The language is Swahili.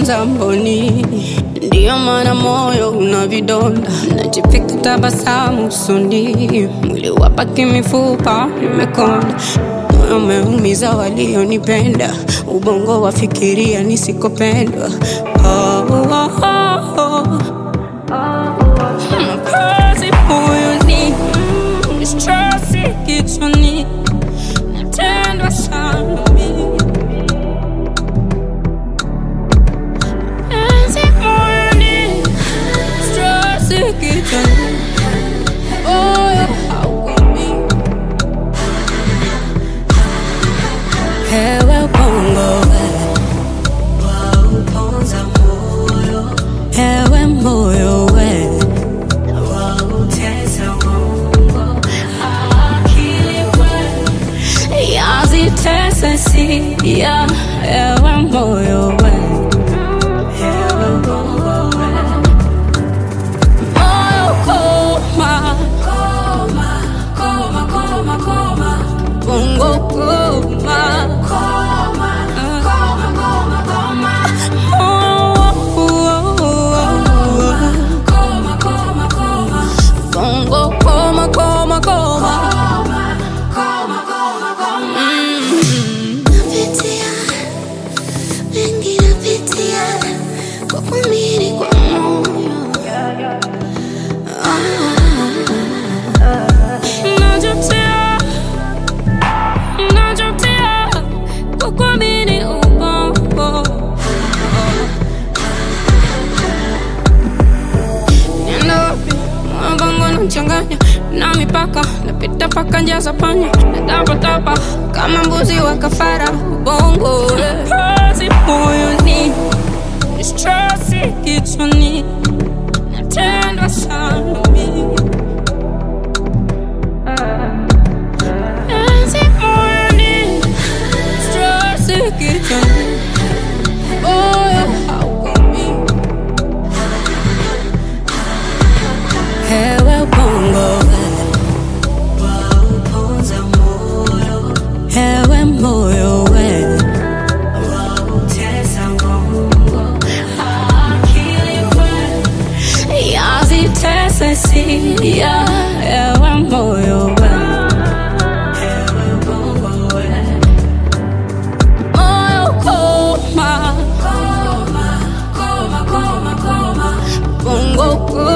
umeponza mboni, ndio maana moyo una vidonda. Najipika tabasamu usoni, mwili wapaki mifupa nimekonda. Moyo umeumiza walionipenda, ubongo wafikiria nisikopendwa. Mkazi moyoni, stresi kichwani, natendwa sana mimi. Mkazi moyoni, stresi kichwani, moyo haukomi. Hewa bongo wauponza moyo, hewe moyo we wautesa bongo, akili we yazitesa siya. Hewe moyo we, hewe bongo we, moyo koma, koma, koma, koma, koma, bongo koma, koma, koma, koma, koma, koma, koma, koma, bongo koma, koma, koma, koma, koma, koma. Napitia mengi, napitia kwa kuamini kwa moyo. Najutia, najutia kwa kuamini ubongo. Nenda wapi? Mwangu unachanganya na mipaka, napita paka njia za panya, natapatapa kama mbuzi wa kafara. Ubongo kazi moyoni, stresi kichwani, natendwa sana mimi. Kazi moyoni, stresi kichwani, moyo haukomi. Hewe bongo wauponza moyo, hewe moyo we wautesa bongo, akili we yazitesa siya. Hewe moyo we, hewe bongo we, moyo koma, koma, koma, koma, koma, bongo koma.